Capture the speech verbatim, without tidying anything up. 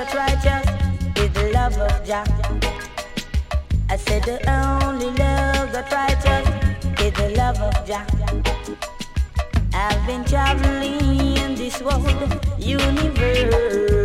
that's righteous is the love of Jah. I said the only love that's righteous is the love of Jah. I've been traveling in this world universe.